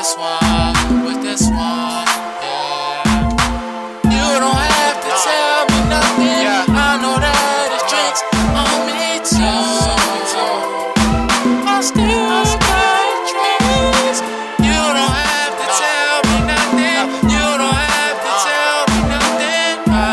this one, with this one, yeah. You don't have to tell me nothing, I know that it's drinks on me too. I still got drinks. You don't have to tell me nothing, you don't have to tell me nothing,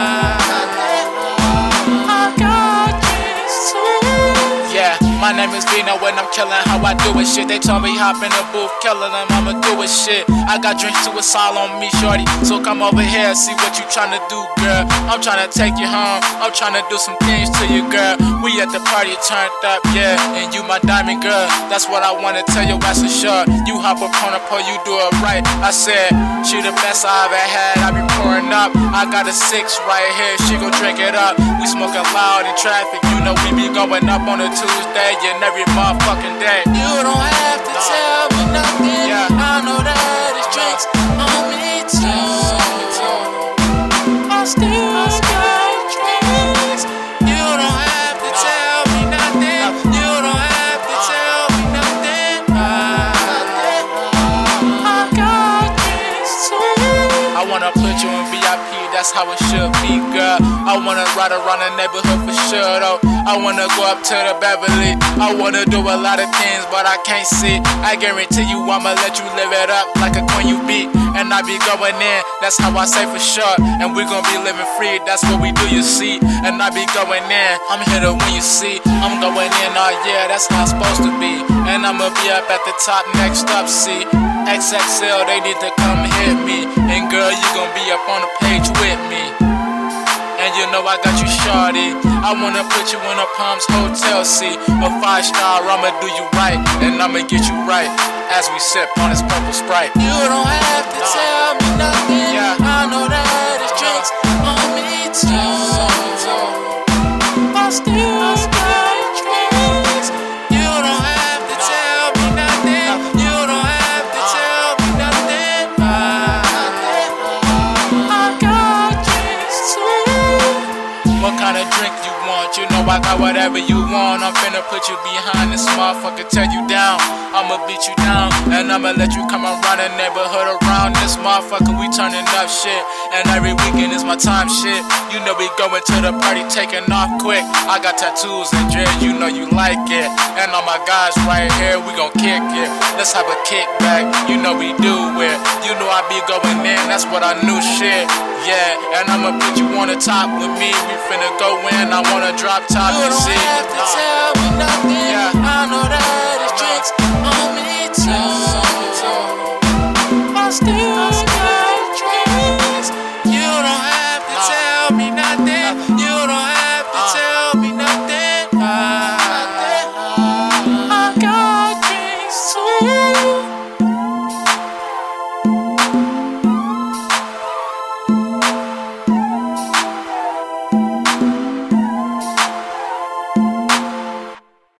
I got drinks too. Yeah, my name is Vino and I'm killing how I do it shit. They told me hop in the booth, killing them, I'ma do it shit. I got drinks to a all on me, shorty. So come over here, see what you tryna do, girl. I'm tryna take you home, I'm tryna do some things to you, girl. We at the party turned up, yeah, and you my diamond girl. That's what I wanna tell you, that's for sure. You hop up on the pole, you do it right. I said, she the best I ever had, I be pouring up. I got a 6 right here, she gon' drink it up. We smoking loud in traffic, you know we be going up on a Tuesday and every motherfucking day. You don't have to tell me nothing, I know that it's drinks on me too. I still got drinks. You don't have to tell me nothing, you don't have to tell me nothing, I got drinks too. I wanna put you in VIP, that's how it should be, girl. I wanna ride around the neighborhood for sure, though. I wanna go up to the Beverly. I wanna do a lot of things, but I can't see. I guarantee you I'ma let you live it up like a queen you be. And I be going in, that's how I say for sure. And we gon' be living free, that's what we do, you see. And I be going in, I'm here to win, you see. I'm going in, oh yeah, that's how I'm supposed to be. And I'ma be up at the top, next up, see. XXL, they need to come hit me. And girl, you gon' be up on the page with me. And you know I got you shorty. I wanna put you in a Palms Hotel, see. A 5-star, I'ma do you right. And I'ma get you right as we sip on this purple Sprite. You don't have to tell me nothing, I know that it's drinks on me too. I still got drinks. You don't have to tell me nothing, you don't have to tell me nothing, I got drinks too. What kind of drink you want? You know I got whatever you want. I'm finna put you behind this motherfucker, tear you down. I'ma beat you down, and I'ma let you come around the neighborhood around this motherfucker. We turning up shit, and every weekend is my time shit. You know we going to the party, taking off quick. I got tattoos and dread, you know you like it. And all my guys right here, we gon' kick it. Let's have a kickback, you know we do it. You know I be going in, that's what I knew shit. Yeah, and I'ma put you on the top with me. We finna go in, I wanna drop top, you don't have to tell me nothing, I know that